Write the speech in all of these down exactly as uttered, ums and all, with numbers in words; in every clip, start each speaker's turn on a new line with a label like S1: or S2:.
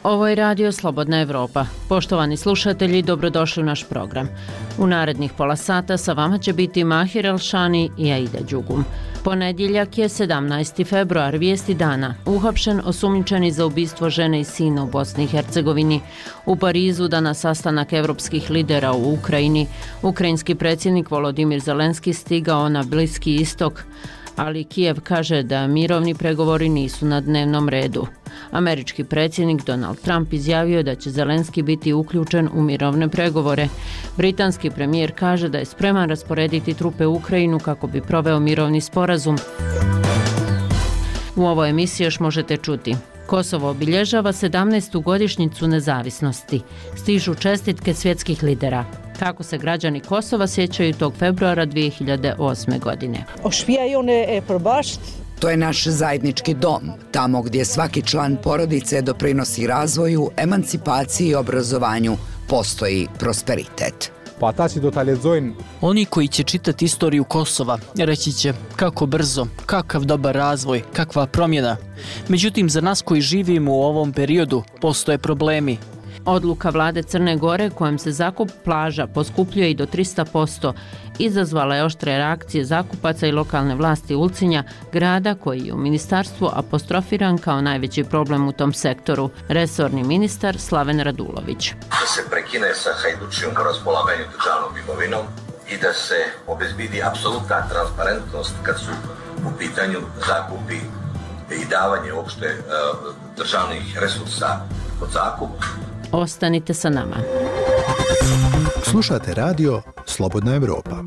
S1: Ovo je Radio Slobodna Evropa. Poštovani slušatelji, dobrodošli u naš program. U narednih pola sata sa vama će biti Mahir Elšani i Aida Đugum. Ponedjeljak je sedamnaesti februar, vijesti dana. Uhapšen osumnjičeni za ubistvo žene i sina u Bosni i Hercegovini. U Parizu danas sastanak evropskih lidera u Ukrajini. Ukrajinski predsjednik Volodimir Zelenski stigao na Bliski istok, ali Kijev kaže da mirovni pregovori nisu na dnevnom redu. Američki predsjednik Donald Trump izjavio da će Zelenski biti uključen u mirovne pregovore. Britanski premijer kaže da je spreman rasporediti trupe u Ukrajinu kako bi proveo mirovni sporazum. U ovoj emisiji još možete čuti: Kosovo obilježava sedamnaestu godišnjicu nezavisnosti. Stižu čestitke svjetskih lidera. Kako se građani Kosova sjećaju tog februara dvije hiljade osme. godine.
S2: To je naš zajednički dom, tamo gdje svaki član porodice doprinosi razvoju, emancipaciji i obrazovanju, postoji prosperitet.
S3: Oni koji će čitati istoriju Kosova reći će kako brzo, kakav dobar razvoj, kakva promjena. Međutim, za nas koji živimo u ovom periodu postoje problemi.
S1: Odluka vlade Crne Gore kojom se zakup plaža poskupljuje i do tristo posto izazvala je oštre reakcije zakupaca i lokalne vlasti Ulcinja, grada koji je u ministarstvu apostrofiran kao najveći problem u tom sektoru. Resorni ministar Slaven Radulović.
S4: Da se prekine sa hajdučijom u raspolaganju državnom imovinom i da se obezbedi apsolutna transparentnost kad su u pitanju zakupi i davanje uopšte uh, državnih resursa pod zakup.
S1: Ostanite sa nama.
S5: Slušate radio Slobodna Evropa.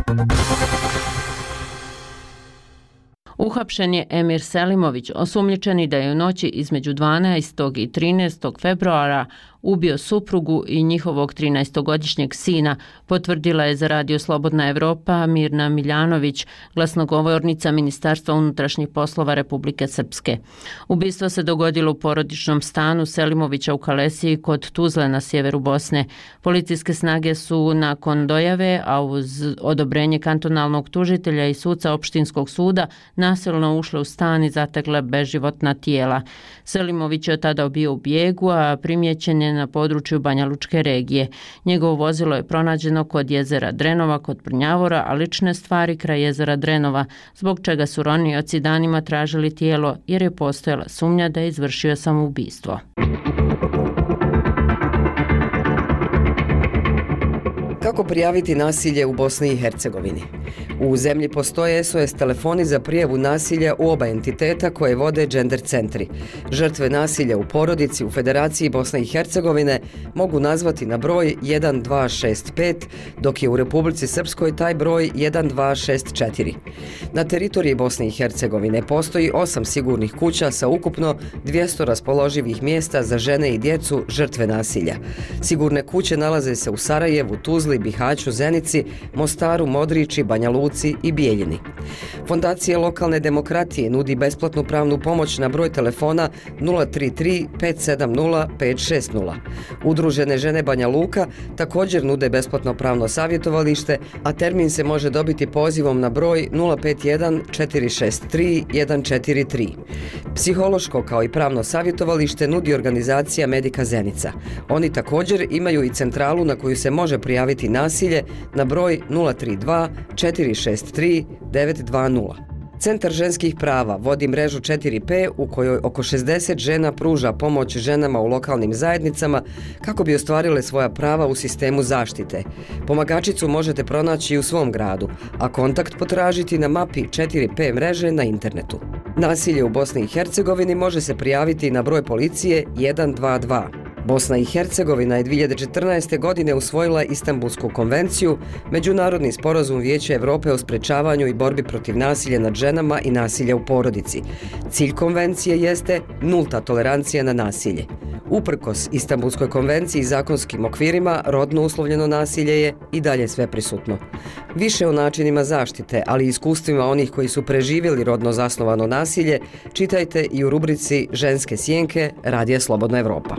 S1: Uhapšen je Emir Selimović, osumnjičeni da je u noći između dvanaestog i trinaestog februara ubio suprugu i njihovog trinaestogodišnjeg sina, potvrdila je za Radio Slobodna Evropa Mirna Miljanović, glasnogovornica Ministarstva unutrašnjih poslova Republike Srpske. Ubistvo se dogodilo u porodičnom stanu Selimovića u Kalesiji kod Tuzle na sjeveru Bosne. Policijske snage su nakon dojave, a uz odobrenje kantonalnog tužitelja i suca opštinskog suda, nasilno ušle u stan i zatekle beživotna tijela. Selimović je tada bio u bijegu, a primijećen je na području Banja Lučke regije. Njegovo vozilo je pronađeno kod jezera Drenova kod Prnjavora, a lične stvari kraj jezera Drenova, zbog čega su ronioci danima tražili tijelo jer je postojala sumnja da je izvršio samoubistvo.
S6: Kako prijaviti nasilje u Bosni i Hercegovini? U zemlji postoje S O S telefoni za prijavu nasilja u oba entiteta koje vode gender centri. Žrtve nasilja u porodici u Federaciji Bosne i Hercegovine mogu nazvati na broj jedan dva šest pet, dok je u Republici Srpskoj taj broj jedan dva šest četiri. Na teritoriji Bosne i Hercegovine postoji osam sigurnih kuća sa ukupno dvjesto raspoloživih mjesta za žene i djecu žrtve nasilja. Sigurne kuće nalaze se u Sarajevu, Tuzli, Bihaću, Zenici, Mostaru, Modriči, Banja Luci i Bijeljini. Fondacija lokalne demokratije nudi besplatnu pravnu pomoć na broj telefona nula tri tri pet sedam nula pet šest nula. Udružene žene Banja Luka također nude besplatno pravno savjetovalište, a termin se može dobiti pozivom na broj nula pet jedan četiri šest tri jedan četiri tri. Psihološko kao i pravno savjetovalište nudi organizacija Medika Zenica. Oni također imaju i centralu na koju se može prijaviti nasilje na broj nula tri dva četiri šest tri devet dva nula. Centar ženskih prava vodi mrežu četiri P u kojoj oko šezdeset žena pruža pomoć ženama u lokalnim zajednicama kako bi ostvarile svoja prava u sistemu zaštite. Pomagačicu možete pronaći i u svom gradu, a kontakt potražiti na mapi četiri P mreže na internetu. Nasilje u Bosni i Hercegovini može se prijaviti na broj policije jedan dva dva. Bosna i Hercegovina je dvije hiljade četrnaeste. godine usvojila Istanbulsku konvenciju, međunarodni sporazum Vijeća Europe o sprečavanju i borbi protiv nasilja nad ženama i nasilja u porodici. Cilj konvencije jeste nulta tolerancija na nasilje. Uprkos Istanbulskoj konvenciji i zakonskim okvirima, rodno uslovljeno nasilje je i dalje sveprisutno. Više o načinima zaštite, ali i iskustvima onih koji su preživjeli rodno zasnovano nasilje, čitajte i u rubrici Ženske sjenke Radija Slobodna Evropa.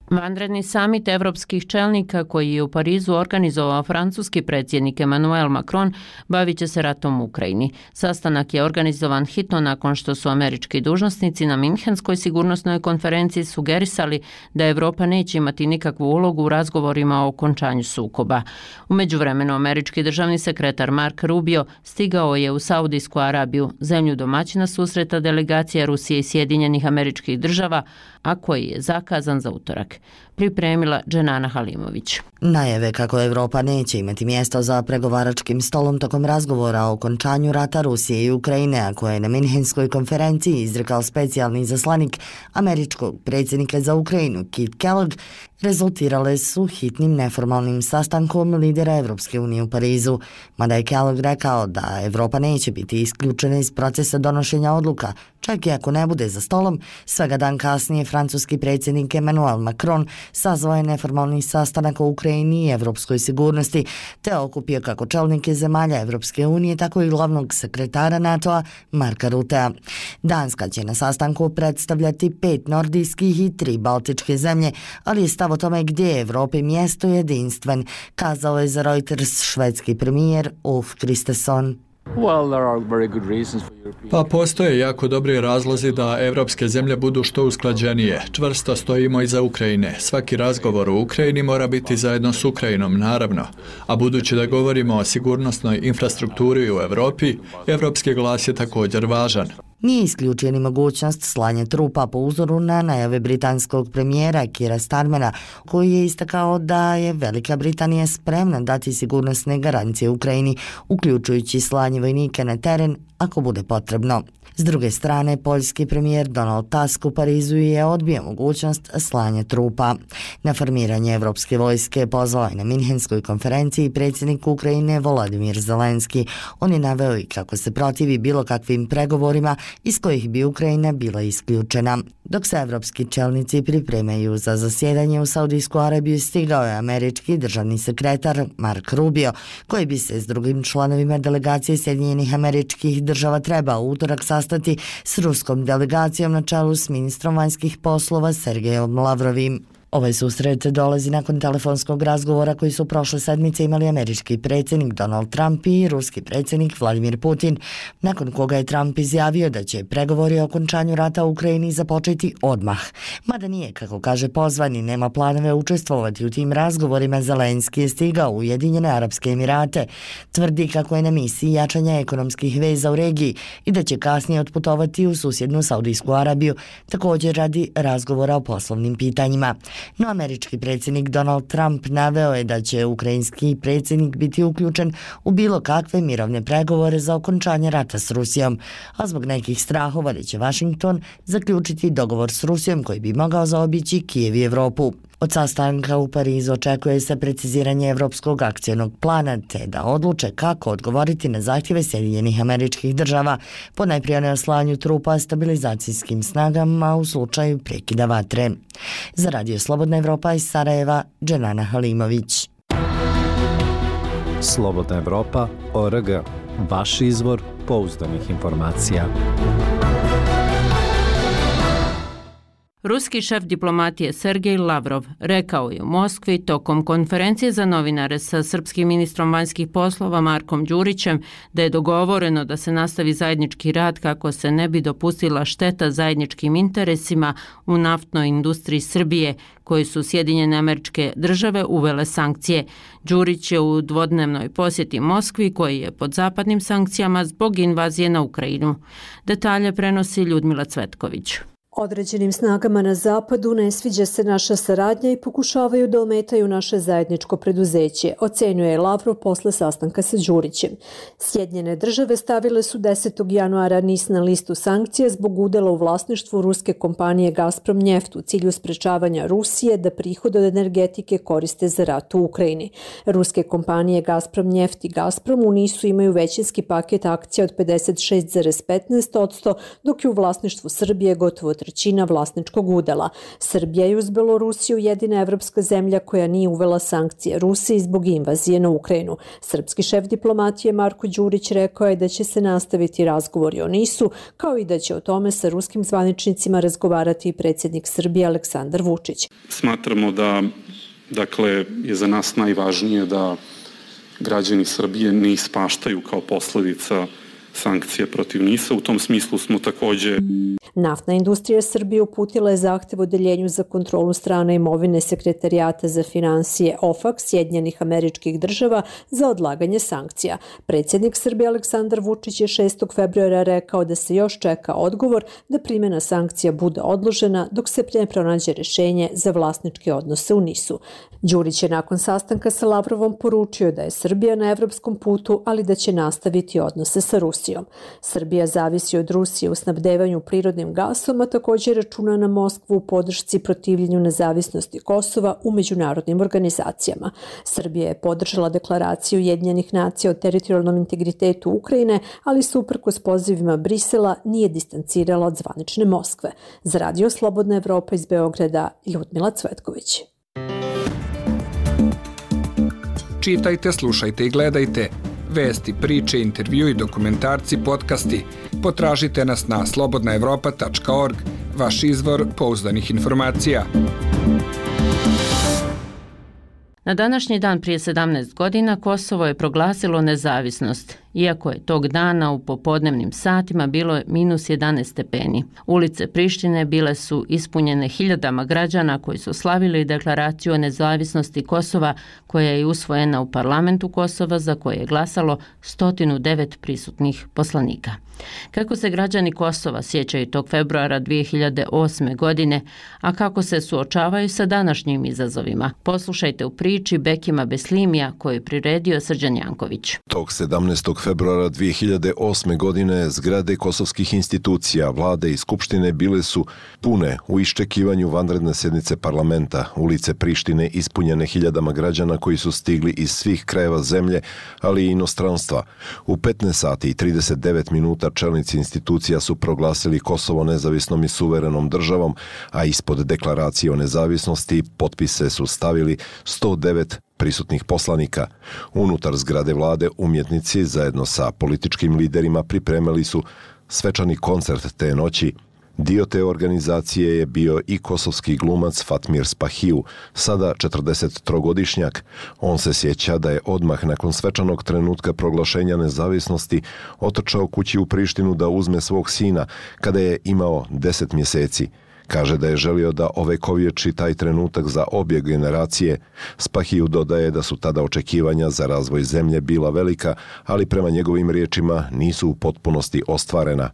S1: Vanredni samit evropskih čelnika koji je u Parizu organizovao francuski predsjednik Emmanuel Macron bavit će se ratom u Ukrajini. Sastanak je organizovan hitno nakon što su američki dužnosnici na Minhenskoj sigurnosnoj konferenciji sugerisali da Evropa neće imati nikakvu ulogu u razgovorima o okončanju sukoba. U međuvremenu američki državni sekretar Mark Rubio stigao je u Saudijsku Arabiju, zemlju domaćina susreta delegacija Rusije i Sjedinjenih Američkih Država, a koji je zakazan za utorak. Pripremila Dženana Halimović.
S7: Najave kako Evropa neće imati mjesto za pregovaračkim stolom tokom razgovora o okončanju rata Rusije i Ukrajine, a koje je na Minhenskoj konferenciji izrekao specijalni izaslanik američkog predsjednika za Ukrajinu Kit Kellogg, rezultirale su hitnim neformalnim sastankom lidera Evropske unije u Parizu, mada je Kellogg rekao da Evropa neće biti isključena iz procesa donošenja odluka, čak i ako ne bude za stolom. Svega dan kasnije francuski predsjednik Emmanuel Macron sazvao je neformalni sastanak o Ukrajini i evropskoj sigurnosti, te okupio kako čelnike zemalja Evropske unije, tako i glavnog sekretara NATO-a Marka Rutea. Danska će na sastanku predstavljati pet nordijskih i tri baltičke zemlje, ali je stav o tome gdje je Evropi mjesto jedinstven, kazao je za Reuters švedski premijer Ulf Kristersson.
S8: Pa postoje jako dobri razlozi da evropske zemlje budu što usklađenije. Čvrsto stojimo iza Ukrajine. Svaki razgovor u Ukrajini mora biti zajedno s Ukrajinom, naravno. A budući da govorimo o sigurnosnoj infrastrukturi u Evropi, evropski glas je također važan.
S7: Nije isključio ni mogućnost slanja trupa po uzoru na najave britanskog premijera Keira Starmera, koji je istakao da je Velika Britanija spremna dati sigurnosne garancije Ukrajini, uključujući slanje vojnika na teren ako bude potrebno. S druge strane, poljski premijer Donald Tusk u Parizu je odbio mogućnost slanja trupa. Na formiranje evropske vojske pozvao je na Minhenskoj konferenciji predsjednik Ukrajine Volodymyr Zelenski. On je naveo i kako se protivi bilo kakvim pregovorima iz kojih bi Ukrajina bila isključena. Dok se evropski čelnici pripremaju za zasjedanje u Saudijsku Arabiju, stigao je američki državni sekretar Mark Rubio, koji bi se s drugim članovima delegacije Sjedinjenih Američkih Država trebao u utorak sastati s ruskom delegacijom na čelu s ministrom vanjskih poslova Sergejom Lavrovim. Ovaj susret dolazi nakon telefonskog razgovora koji su prošle sedmice imali američki predsjednik Donald Trump i ruski predsjednik Vladimir Putin, nakon koga je Trump izjavio da će pregovori o okončanju rata u Ukrajini započeti odmah. Mada nije, kako kaže pozvani, nema planove učestvovati u tim razgovorima, Zelenski je stigao u Ujedinjene Arapske Emirate. Tvrdi kako je na misiji jačanja ekonomskih veza u regiji i da će kasnije otputovati u susjednu Saudijsku Arabiju, također radi razgovora o poslovnim pitanjima. No američki predsjednik Donald Trump naveo je da će ukrajinski predsjednik biti uključen u bilo kakve mirovne pregovore za okončanje rata s Rusijom, a zbog nekih strahova da će Washington zaključiti dogovor s Rusijom koji bi mogao zaobići Kijev i Evropu. Od sastanka u Parizu očekuje se preciziranje Evropskog akcionog plana te da odluče kako odgovoriti na zahtjeve Sjedinjenih Američkih Država, ponajprije na slanju trupa stabilizacijskim snagama u slučaju prekida vatre. Za Radio Slobodna Evropa iz Sarajeva, Dženana Halimović.
S9: Slobodna Evropa, O R G. Vaš izvor pouzdanih informacija.
S1: Ruski šef diplomatije Sergej Lavrov rekao je u Moskvi tokom konferencije za novinare sa srpskim ministrom vanjskih poslova Markom Đurićem da je dogovoreno da se nastavi zajednički rad kako se ne bi dopustila šteta zajedničkim interesima u naftnoj industriji Srbije, koji su Sjedinjene Američke Države uvele sankcije. Đurić je u dvodnevnoj posjeti Moskvi, koji je pod zapadnim sankcijama zbog invazije na Ukrajinu. Detalje prenosi Ljudmila Cvetković.
S10: Određenim snagama na zapadu ne sviđa se naša saradnja i pokušavaju da ometaju naše zajedničko preduzeće, ocenjuje Lavrov posle sastanka sa Đurićem. Sjedinjene države stavile su desetog januara N I S na listu sankcija zbog udela u vlasništvu ruske kompanije Gazprom Njeft u cilju sprečavanja Rusije da prihod od energetike koriste za rat u Ukrajini. Ruske kompanije Gazprom Njeft i Gazprom u N I S-u imaju većinski paket akcija od pedeset šest zarez petnaest posto, dok je u vlasništvu Srbije gotovo trećina vlasničkog udela. Srbija je uz Belorusiju jedina evropska zemlja koja nije uvela sankcije Rusiji zbog invazije na Ukrajinu. Srpski šef diplomatije Marko Đurić rekao je da će se nastaviti razgovori o Nisu, kao i da će o tome sa ruskim zvaničnicima razgovarati i predsjednik Srbije Aleksandar Vučić.
S11: Smatramo da dakle, je za nas najvažnije da građani Srbije ne ispaštaju kao posljedica sankcije protiv Nisa. U tom smislu smo također...
S10: Naftna industrija Srbije uputila je zahtev odeljenju za kontrolu strane imovine Sekretarijata za finansije O F A C Sjedinjenih Američkih Država za odlaganje sankcija. Predsjednik Srbije Aleksandar Vučić je šestog februara rekao da se još čeka odgovor da primjena sankcija bude odložena dok se ne pronađe rješenje za vlasničke odnose u Nisu. Đurić je nakon sastanka sa Lavrovom poručio da je Srbija na evropskom putu, ali da će nastaviti odnose sa Rusijom. Srbija zavisi od Rusije u snabdevanju prirodnim gasom, a također računa na Moskvu u podršci protivljenju nezavisnosti Kosova u međunarodnim organizacijama. Srbija je podržala deklaraciju Ujedinjenih nacija o teritorijalnom integritetu Ukrajine, ali se uprkos pozivima Brisela nije distancirala od zvanične Moskve. Za Radio Slobodna Evropa iz Beograda, Ljudmila Cvetković.
S12: Čitajte, slušajte i gledajte. Vesti, priče, intervju i dokumentarci, podcasti. Potražite nas na slobodna evropa tačka org, vaš izvor pouzdanih informacija.
S1: Na današnji dan prije sedamnaest godina Kosovo je proglasilo nezavisnost, iako je tog dana u popodnevnim satima bilo minus jedanaest stepeni. Ulice Prištine bile su ispunjene hiljadama građana koji su slavili deklaraciju o nezavisnosti Kosova koja je usvojena u parlamentu Kosova za koje je glasalo sto devet prisutnih poslanika. Kako se građani Kosova sjećaju tog februara dvije hiljade osme. godine, a kako se suočavaju sa današnjim izazovima? Poslušajte u priči Bekima Beslimija koju je priredio Srđan Janković.
S13: Tog sedamnaestog februara dvije hiljade osme. godine zgrade kosovskih institucija, vlade i skupštine bile su pune u iščekivanju vanredne sjednice parlamenta. Ulice Prištine ispunjene hiljadama građana koji su stigli iz svih krajeva zemlje, ali i inostranstva. U petnaest sati i trideset devet minuta čelnici institucija su proglasili Kosovo nezavisnom i suverenom državom, a ispod deklaracije o nezavisnosti potpise su stavili sto devet prisutnih poslanika. Unutar zgrade vlade umjetnici zajedno sa političkim liderima pripremili su svečani koncert te noći. Dio te organizacije je bio i kosovski glumac Fatmir Spahiju, sada četrdesettrogodišnjak. On se sjeća da je odmah nakon svečanog trenutka proglašenja nezavisnosti otrčao kući u Prištinu da uzme svog sina kada je imao deset mjeseci. Kaže da je želio da ovekovječi taj trenutak za obje generacije. Spahiju dodaje da su tada očekivanja za razvoj zemlje bila velika, ali prema njegovim riječima nisu u potpunosti ostvarena.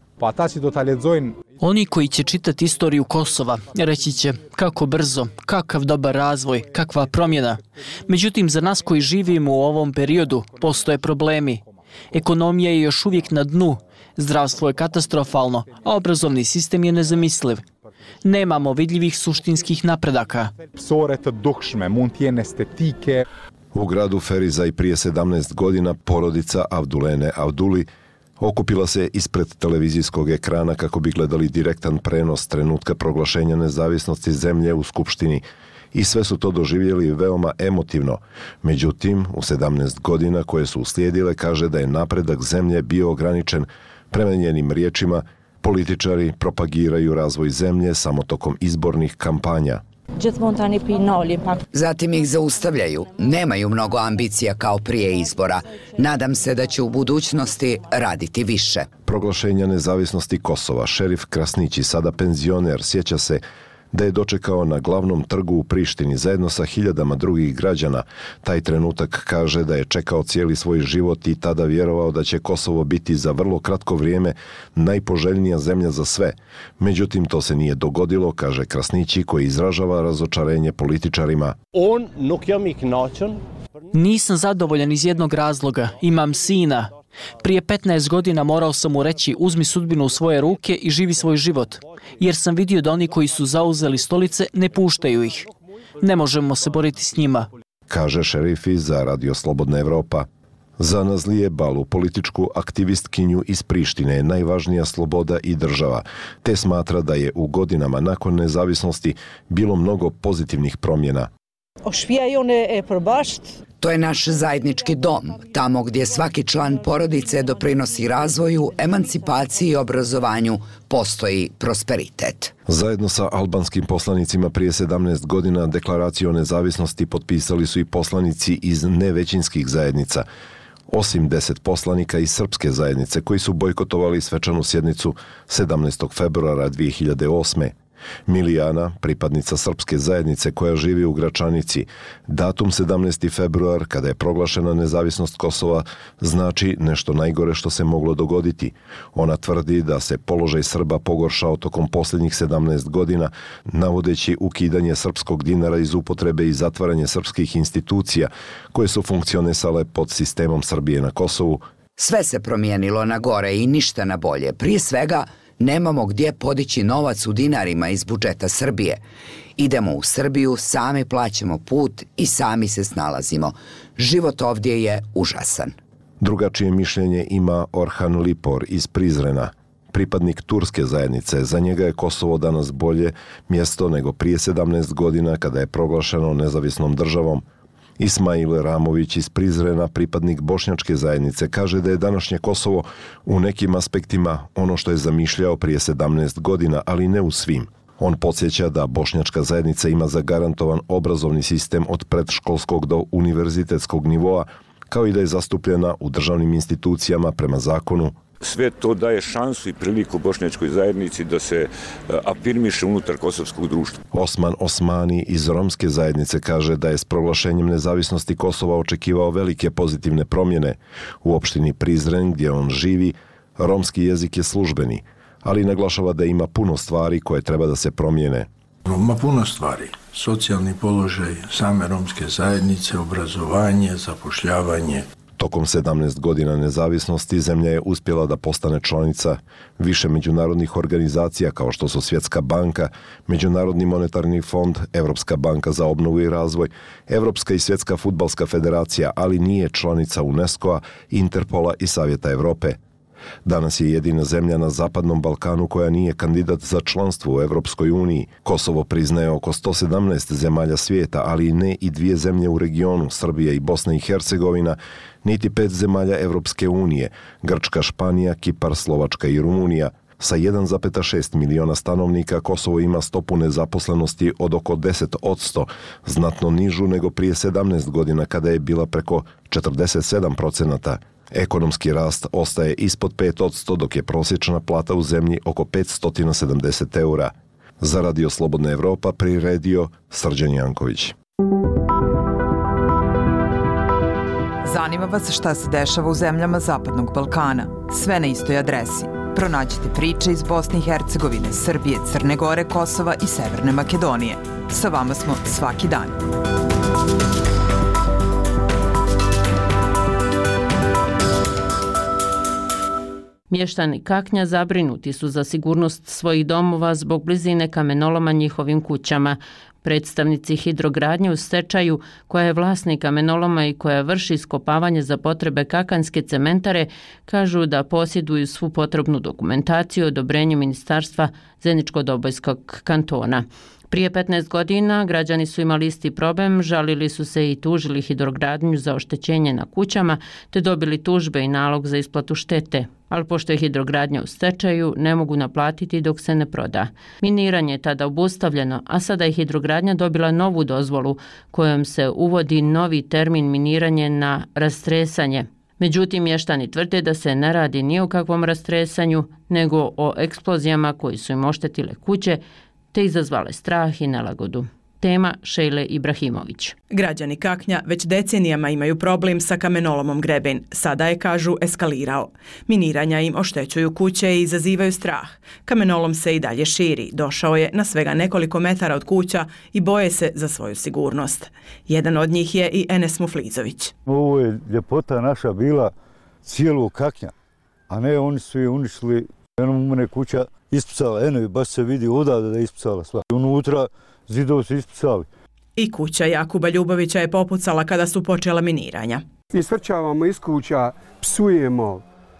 S3: Oni koji će čitati istoriju Kosova reći će kako brzo, kakav dobar razvoj, kakva promjena. Međutim, za nas koji živimo u ovom periodu postoje problemi. Ekonomija je još uvijek na dnu, zdravstvo je katastrofalno, a obrazovni sistem je nezamisliv. Nemamo vidljivih suštinskih napredaka.
S13: U gradu Feriza i prije sedamnaest godina porodica Avdulene Avduli okupila se ispred televizijskog ekrana kako bi gledali direktan prenos trenutka proglašenja nezavisnosti zemlje u Skupštini. I sve su to doživjeli veoma emotivno. Međutim, u sedamnaest godina koje su uslijedile kaže da je napredak zemlje bio ograničen. Prema njenim riječima, političari propagiraju razvoj zemlje samo tokom izbornih kampanja.
S2: Zatim ih zaustavljaju. Nemaju mnogo ambicija kao prije izbora. Nadam se da će u budućnosti raditi više.
S13: Proglašenja nezavisnosti Kosova šerif Krasnići, sada penzioner, sjeća se da je dočekao na glavnom trgu u Prištini zajedno sa hiljadama drugih građana. Taj trenutak kaže da je čekao cijeli svoj život i tada vjerovao da će Kosovo biti za vrlo kratko vrijeme najpoželjnija zemlja za sve. Međutim, to se nije dogodilo, kaže Krasnići, koji izražava razočarenje političarima.
S3: Nisam zadovoljan iz jednog razloga. Imam sina. Prije petnaest godina morao sam mu reći uzmi sudbinu u svoje ruke i živi svoj život, jer sam vidio da oni koji su zauzeli stolice ne puštaju ih. Ne možemo se boriti s njima,
S13: kaže šerifi za Radio Slobodna Evropa. Za Nazlije Balu, političku aktivistkinju iz Prištine, je najvažnija sloboda i država, te smatra da je u godinama nakon nezavisnosti bilo mnogo pozitivnih promjena.
S2: To je naš zajednički dom, tamo gdje svaki član porodice doprinosi razvoju, emancipaciji i obrazovanju, postoji prosperitet.
S13: Zajedno sa albanskim poslanicima prije sedamnaest godina deklaraciju o nezavisnosti potpisali su i poslanici iz nevećinskih zajednica, osim deset poslanika iz srpske zajednice koji su bojkotovali svečanu sjednicu sedamnaestog februara dvije hiljade osme. Milijana, pripadnica srpske zajednice koja živi u Gračanici, datum sedamnaesti februar, kada je proglašena nezavisnost Kosova, znači nešto najgore što se moglo dogoditi. Ona tvrdi da se položaj Srba pogoršao tokom posljednjih sedamnaest godina, navodeći ukidanje srpskog dinara iz upotrebe i zatvaranje srpskih institucija koje su funkcionisale pod sistemom Srbije na Kosovu.
S2: Sve se promijenilo na gore i ništa na bolje. Prije svega, nemamo gdje podići novac u dinarima iz budžeta Srbije. Idemo u Srbiju, sami plaćamo put i sami se snalazimo. Život ovdje je užasan.
S13: Drugačije mišljenje ima Orhan Lipor iz Prizrena, pripadnik turske zajednice. Za njega je Kosovo danas bolje mjesto nego prije sedamnaest godina kada je proglašeno nezavisnom državom. Ismail Ramović iz Prizrena, pripadnik bošnjačke zajednice, kaže da je današnje Kosovo u nekim aspektima ono što je zamišljao prije sedamnaest godina, ali ne u svim. On podsjeća da bošnjačka zajednica ima zagarantovan obrazovni sistem od predškolskog do univerzitetskog nivoa, kao i da je zastupljena u državnim institucijama prema zakonu.
S14: Sve to daje šansu i priliku bošnjačkoj zajednici da se afirmiše unutar kosovskog društva.
S13: Osman Osmani iz romske zajednice kaže da je s proglašenjem nezavisnosti Kosova očekivao velike pozitivne promjene. U opštini Prizren, gdje on živi, romski jezik je službeni, ali naglašava da ima puno stvari koje treba da se promijene.
S15: Ima puno stvari. Socijalni položaj same romske zajednice, obrazovanje, zapošljavanje.
S13: Tokom sedamnaest godina nezavisnosti zemlja je uspjela da postane članica više međunarodnih organizacija kao što su Svjetska banka, Međunarodni monetarni fond, Evropska banka za obnovu i razvoj, Evropska i Svjetska fudbalska federacija, ali nije članica UNESCO-a, Interpola i Savjeta Evrope. Danas je jedina zemlja na Zapadnom Balkanu koja nije kandidat za članstvo u Evropskoj uniji. Kosovo priznaje oko sto sedamnaest zemalja svijeta, ali ne i dvije zemlje u regionu, Srbija i Bosna i Hercegovina, niti pet zemalja Evropske unije, Grčka, Španija, Kipar, Slovačka i Rumunija. Sa jedan zarez šest miliona stanovnika Kosovo ima stopu nezaposlenosti od oko deset posto, znatno nižu nego prije sedamnaest godina kada je bila preko četrdeset sedam procenata. Ekonomski rast ostaje ispod pet posto, dok je prosječna plata u zemlji oko petsto sedamdeset eura. Za Radio Slobodna Evropa priredio Srđan Janković.
S16: Zanima vas šta se dešava u zemljama Zapadnog Balkana? Sve na istoj adresi. Pronađite priče iz Bosne i Hercegovine, Srbije, Crne Gore, Kosova i Severne Makedonije. Sa vama smo svaki dan.
S1: Mještani Kaknja zabrinuti su za sigurnost svojih domova zbog blizine kamenoloma njihovim kućama. Predstavnici Hidrogradnje u stečaju, koja je vlasnik kamenoloma i koja vrši iskopavanje za potrebe kakanske cementare, kažu da posjeduju svu potrebnu dokumentaciju o odobrenju Ministarstva Zeničko-Dobojskog kantona. Prije petnaest godina građani su imali isti problem, žalili su se i tužili Hidrogradnju za oštećenje na kućama, te dobili tužbe i nalog za isplatu štete. Ali pošto je Hidrogradnja u stečaju, ne mogu naplatiti dok se ne proda. Miniranje je tada obustavljeno, a sada je Hidrogradnja dobila novu dozvolu kojom se uvodi novi termin miniranje na rastresanje. Međutim, mještani tvrde da se ne radi ni o kakvom rastresanju, nego o eksplozijama koji su im oštetile kuće, te izazvale strah i nelagodu. Tema Šejle Ibrahimović.
S17: Građani Kaknja već decenijama imaju problem sa kamenolomom Greben. Sada je, kažu, eskalirao. Miniranja im oštećuju kuće i izazivaju strah. Kamenolom se i dalje širi. Došao je na svega nekoliko metara od kuća i boje se za svoju sigurnost. Jedan od njih je i Enes Muflizović.
S18: Ovo je ljepota naša bila cijelu Kaknja, a ne oni su je uništili. Eno mu ne kuća ispucala, eno baš se vidi odavde da je ispucala sva. Unutra zidovi su ispucali.
S17: I kuća Jakuba Ljubovića je popucala kada su počela miniranja.
S19: Isvrćavamo iz kuća, psujemo,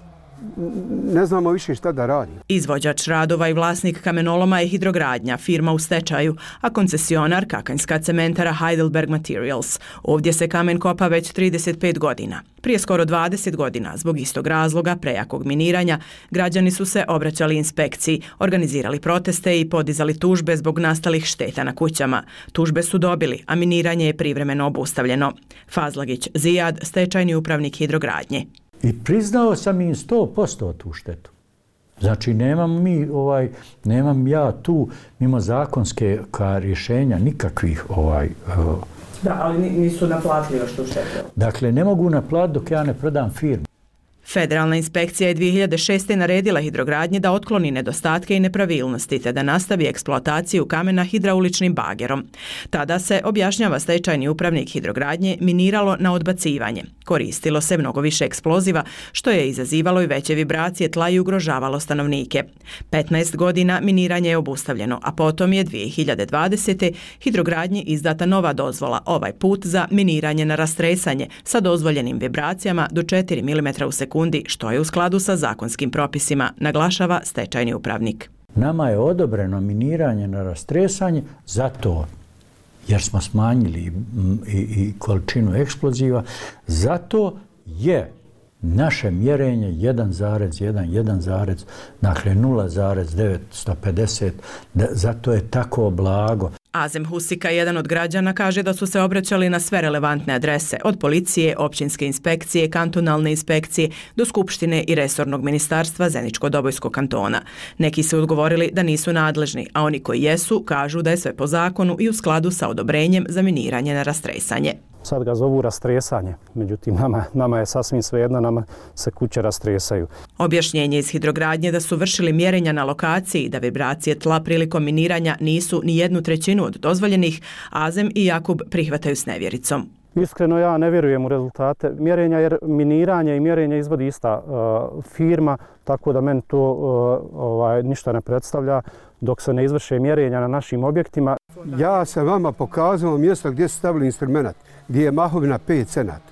S19: ne znamo više šta da radimo.
S17: Izvođač radova i vlasnik kamenoloma je Hidrogradnja, firma u stečaju, a koncesionar kakanjska cementara Heidelberg Materials. Ovdje se kamen kopa već trideset pet godina. Prije skoro dvadeset godina, zbog istog razloga, prejakog miniranja, građani su se obraćali inspekciji, organizirali proteste i podizali tužbe zbog nastalih šteta na kućama. Tužbe su dobili, a miniranje je privremeno obustavljeno. Fazlagić Zijad, stečajni upravnik Hidrogradnje.
S20: I priznao sam im sto posto tu štetu. Znači, nemam mi, ovaj, nemam ja tu, mimo zakonske ka rješenja, nikakvih ovaj... Uh,
S17: da, ali nisu naplatili još tu štetu.
S20: Dakle, ne mogu naplatiti dok ja ne prodam firmu.
S17: Federalna inspekcija je dvije hiljade šeste. naredila Hidrogradnji da otkloni nedostatke i nepravilnosti te da nastavi eksploataciju kamena hidrauličnim bagerom. Tada se, objašnjava stečajni upravnik Hidrogradnje, miniralo na odbacivanje. Koristilo se mnogo više eksploziva, što je izazivalo i veće vibracije tla i ugrožavalo stanovnike. petnaest godina miniranje je obustavljeno, a potom je dvije hiljade dvadesete. Hidrogradnji izdata nova dozvola, ovaj put za miniranje na rastresanje sa dozvoljenim vibracijama do četiri milimetra u sekundi, što je u skladu sa zakonskim propisima, naglašava stečajni upravnik.
S20: Nama je odobreno miniranje na rastresanje zato jer smo smanjili i, i, i količinu eksploziva, zato je naše mjerenje jedan zarez jedan, jedan zarez, dakle nula zarez devetsto pedeset, zato je tako blago.
S17: Azem Husika, jedan od građana, kaže da su se obraćali na sve relevantne adrese, od policije, općinske inspekcije, kantonalne inspekcije, do Skupštine i resornog ministarstva Zeničko-Dobojskog kantona. Neki su odgovorili da nisu nadležni, a oni koji jesu kažu da je sve po zakonu i u skladu sa odobrenjem za miniranje na rastresanje.
S21: Sad ga zovu rastresanje, međutim nama, nama je sasvim svejedno, nama se kuće rastresaju.
S17: Objašnjenje iz Hidrogradnje da su vršili mjerenja na lokaciji i da vibracije tla prilikom miniranja nisu ni jednu trećinu od dozvoljenih, Azem i Jakub prihvataju s nevjericom.
S21: Iskreno ja ne vjerujem u rezultate mjerenja jer miniranje i mjerenje izvodi ista uh, firma, tako da meni to uh, ovaj, ništa ne predstavlja dok se ne izvrše mjerenja na našim objektima.
S19: Ja sam vama pokazao mjesto gdje su stavili instrument, gdje je mahovina pet cenata.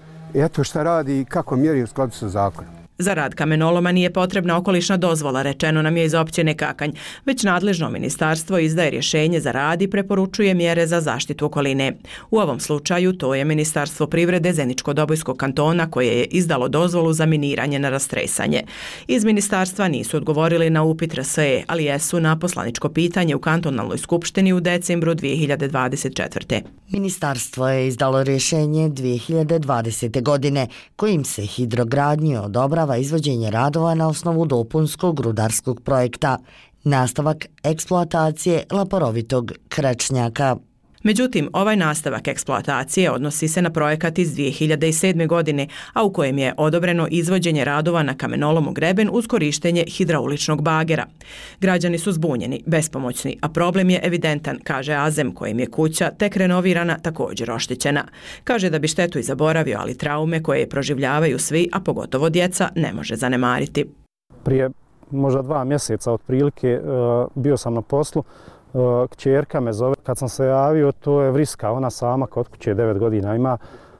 S19: Eto šta radi i kako mjeri u skladu sa zakonom.
S17: Za rad kamenoloma nije potrebna okolišna dozvola, rečeno nam je iz općine Kakanj, već nadležno ministarstvo izdaje rješenje za rad i preporučuje mjere za zaštitu okoline. U ovom slučaju to je Ministarstvo privrede Zeničko-Dobojskog kantona koje je izdalo dozvolu za miniranje na rastresanje. Iz ministarstva nisu odgovorili na upit R S E, ali jesu na poslaničko pitanje u kantonalnoj skupštini u decembru dvije hiljade dvadeset četvrte.
S7: Ministarstvo je izdalo rješenje dvije hiljade dvadesete. godine kojim se Hidrogradnji odobrava izvođenje radova na osnovu dopunskog rudarskog projekta, nastavak eksploatacije laporovitog krečnjaka.
S17: Međutim, ovaj nastavak eksploatacije odnosi se na projekat iz dvije hiljade sedme. godine, a u kojem je odobreno izvođenje radova na kamenolomu Greben uz korištenje hidrauličnog bagera. Građani su zbunjeni, bespomoćni, a problem je evidentan, kaže Azem, kojim je kuća tek renovirana također oštećena. Kaže da bi štetu i zaboravio, ali traume koje proživljavaju svi, a pogotovo djeca, ne može zanemariti.
S21: Prije možda dva mjeseca otprilike bio sam na poslu. Kćerka me zove, kad sam se javio, to je vriska, ona sama kod kuće devet godina ima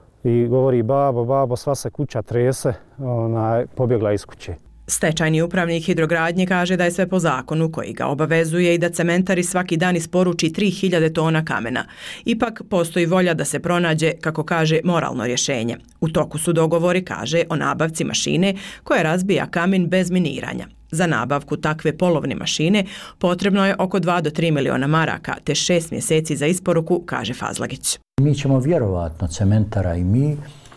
S21: i govori babo, babo, sva se kuća trese, ona je pobjegla iz kuće.
S17: Stečajni upravnik Hidrogradnje kaže da je sve po zakonu koji ga obavezuje i da cementari svaki dan isporuči tri hiljade tona kamena. Ipak postoji volja da se pronađe, kako kaže, moralno rješenje. U toku su dogovori, kaže, o nabavci mašine koja razbija kamen bez miniranja. Za nabavku takve polovne mašine potrebno je oko dva do tri miliona maraka, te šest mjeseci za isporuku, kaže Fazlagić.
S20: Mi ćemo vjerovatno, cementara i mi,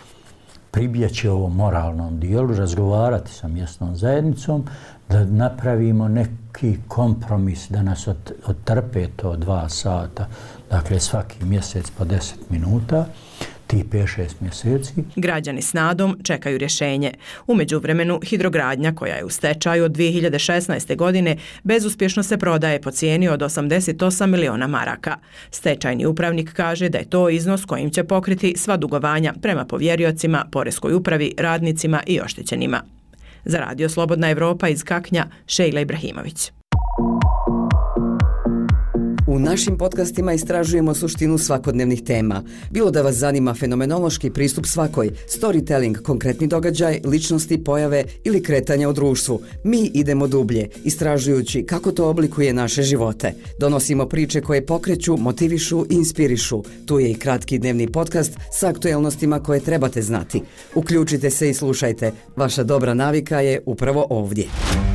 S20: pribjeći ovom moralnom dijelu, razgovarati sa mjesnom zajednicom, da napravimo neki kompromis, da nas otrpe to dva sata, dakle svaki mjesec po deset minuta, ti pet šest mjeseci.
S17: Građani s nadom čekaju rješenje. U međuvremenu Hidrogradnja, koja je u stečaju od dvije hiljade šesnaeste. godine, bezuspješno se prodaje po cijeni od osamdeset osam miliona maraka. Stečajni upravnik kaže da je to iznos kojim će pokriti sva dugovanja prema povjeriocima, poreskoj upravi, radnicima i oštećenima. Za Radio Slobodna Evropa iz Kaknja, Šejla Ibrahimović.
S22: U
S6: U našim podcastima istražujemo suštinu svakodnevnih tema. Bilo da vas zanima fenomenološki pristup svakoj, storytelling, konkretni događaj, ličnosti, pojave ili kretanja u društvu, mi idemo dublje, istražujući kako to oblikuje naše živote. Donosimo priče koje pokreću, motivišu i inspirišu. Tu je i kratki dnevni podcast sa aktuelnostima koje trebate znati. Uključite se i slušajte. Vaša dobra navika je upravo ovdje.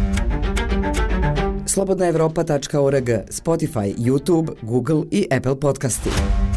S6: slobodna evropa tačka org, Spotify, YouTube, Google i Apple podcasti.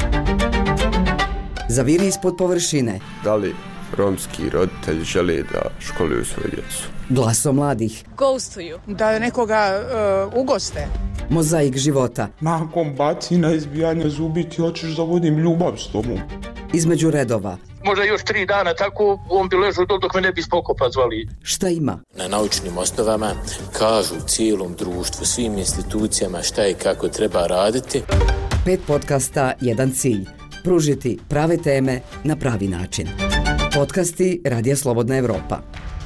S6: Zaviri ispod površine.
S4: Da li romski roditelji žele da školuju svoju djecu?
S6: Glaso mladih.
S22: Ghostuju. Da nekoga uh, ugoste.
S6: Mozaik života.
S23: Nakon bacina, izbijanja zubi ti hoćeš da vodim ljubav s tobom.
S6: Između redova.
S24: Možda još tri dana tako on bi ležao dok me ne bi spokopa zvali.
S6: Šta ima?
S25: Na naučnim osnovama kažu cijelom društvu, svim institucijama šta i kako treba raditi.
S6: Pet podcasta, jedan cilj. Pružiti prave teme na pravi način. Podcasti Radija Slobodna Evropa.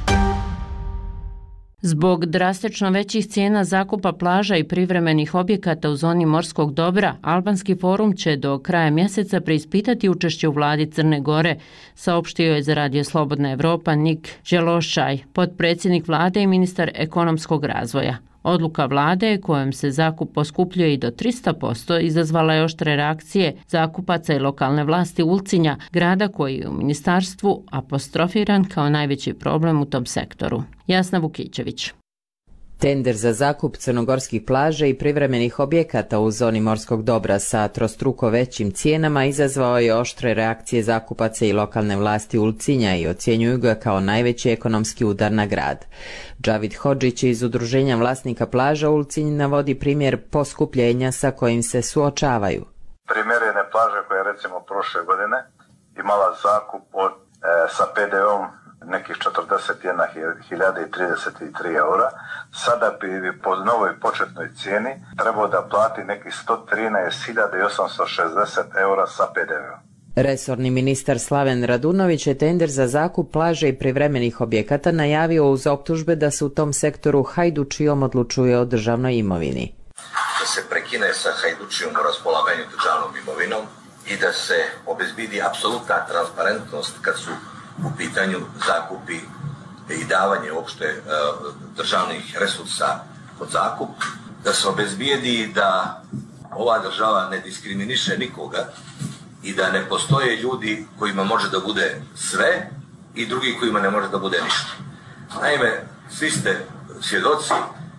S1: Zbog drastično većih cijena zakupa plaža i privremenih objekata u zoni morskog dobra, Albanski forum će do kraja mjeseca preispitati učešće u vladi Crne Gore, saopštio je za Radio Slobodna Evropa Nik Želošaj, potpredsjednik vlade i ministar ekonomskog razvoja. Odluka vlade kojom se zakup poskupljuje i do tristo posto izazvala je oštre reakcije zakupaca i lokalne vlasti Ulcinja, grada koji je u ministarstvu apostrofiran kao najveći problem u tom sektoru. Jasna Vukićević.
S26: Tender za zakup crnogorskih plaža i privremenih objekata u zoni morskog dobra sa trostruko većim cijenama izazvao je oštre reakcije zakupaca i lokalne vlasti Ulcinja i ocjenjuju ga kao najveći ekonomski udar na grad. Džavid Hodžić iz Udruženja vlasnika plaža Ulcinj navodi primjer poskupljenja sa kojim se suočavaju.
S27: Primjer jedne plaže koja je recimo prošle godine imala zakup od, e, sa pe de om nekih četrdeset jedna hiljada trideset tri eura, sada bi po novoj početnoj cijeni trebao da plati nekih sto trinaest hiljada osamsto šezdeset eura sa pe de om.
S26: Resorni ministar Slaven Radunović je tender za zakup plaže i privremenih objekata najavio uz optužbe da se u tom sektoru hajdučijom odlučuje o državnoj imovini.
S28: Da se prekine sa hajdučijom u raspolaganju državnom imovinom i da se obezbidi apsolutna transparentnost kad su u pitanju zakupi i davanje uopšte e, državnih resursa pod zakup, da se obezbijedi da ova država ne diskriminiše nikoga i da ne postoje ljudi kojima može da bude sve i drugi kojima ne može da bude ništa. Naime, svi ste svjedoci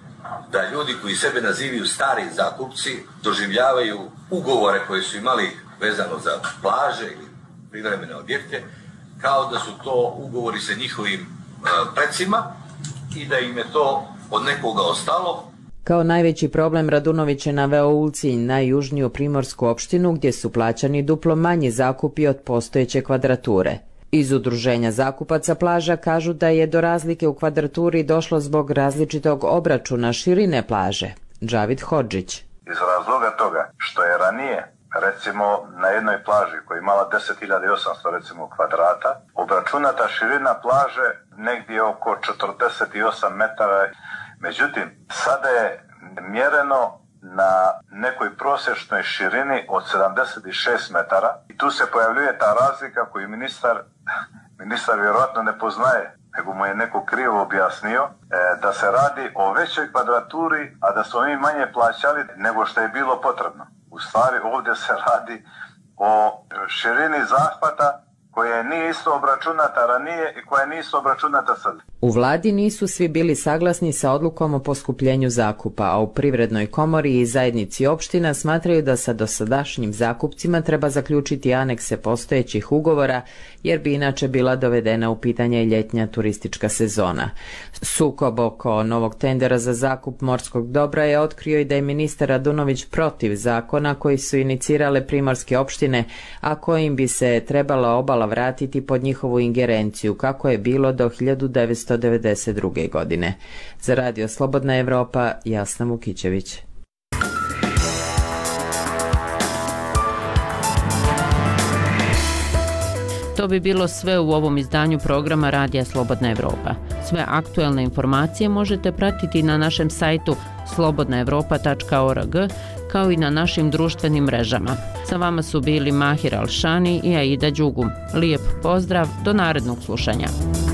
S28: da ljudi koji sebe nazivaju stari zakupci doživljavaju ugovore koje su imali vezano za plaže ili privremene objekte kao da su to ugovori sa njihovim uh, precima i da im je to od nekoga ostalo.
S26: Kao najveći problem Radunović je naveo Ulcinj, najjužniju primorsku opštinu gdje su plaćani duplo manji zakupi od postojeće kvadrature. Iz Udruženja zakupaca plaža kažu da je do razlike u kvadraturi došlo zbog različitog obračuna širine plaže. Džavid Hodžić.
S27: Iz razloga toga što je ranije recimo na jednoj plaži koja je imala deset hiljada osamsto recimo kvadrata, obračunata širina plaže negdje oko četrdeset osam metara. Međutim, sada je mjereno na nekoj prosječnoj širini od sedamdeset šest metara i tu se pojavljuje ta razlika koju ministar, ministar vjerojatno ne poznaje, nego mu je neko krivo objasnio, e, da se radi o većoj kvadraturi, a da smo mi manje plaćali nego što je bilo potrebno. U stvari ovdje se radi o širini zahvata koja nije isto obračunata ranije i koja nije isto obračunata sad.
S26: U vladi nisu svi bili saglasni sa odlukom o poskupljenju zakupa, a u Privrednoj komori i zajednici opština smatraju da sa dosadašnjim zakupcima treba zaključiti anekse postojećih ugovora, jer bi inače bila dovedena u pitanje ljetnja turistička sezona. Sukob oko novog tendera za zakup morskog dobra je otkrio i da je ministar Radunović protiv zakona koji su inicirale primorske opštine, a kojim bi se trebala obala vratiti pod njihovu ingerenciju, kako je bilo do hiljadu devetsto devedeset druge. godine. Za Radio Slobodna Evropa, Jasna Vukićević.
S1: To bi bilo sve u ovom izdanju programa Radija Slobodna Evropa. Sve aktuelne informacije možete pratiti na našem sajtu slobodna evropa tačka org kao i na našim društvenim mrežama. Sa vama su bili Mahir Alšani i Aida Đugum. Lijep pozdrav, do narednog slušanja.